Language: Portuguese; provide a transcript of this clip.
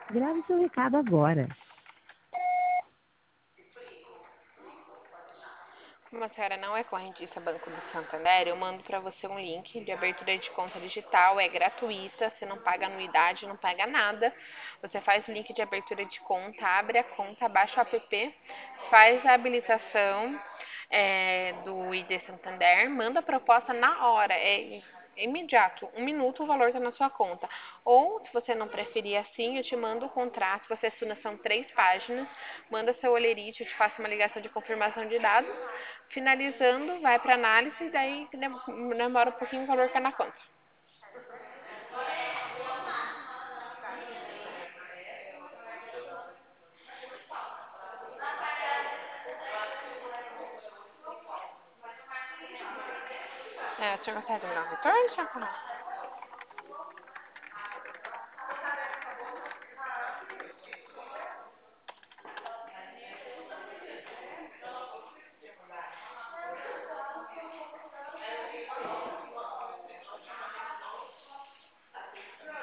Grave seu recado agora. Como a senhora não é correntista Banco do Santander, eu mando para você um link de abertura de conta digital, é gratuita, você não paga anuidade, não paga nada. Você faz o link de abertura de conta, abre a conta, baixa o app, faz a habilitação do ID Santander, manda a proposta na hora, é imediato, 1 minuto o valor está na sua conta. Ou, se você não preferir assim, eu te mando o contrato, você assina, são 3 páginas, manda seu olerite, eu te faço uma ligação de confirmação de dados, finalizando, vai para análise e daí demora um pouquinho o valor cai na conta. O senhor consegue me dar um retorno, senhor?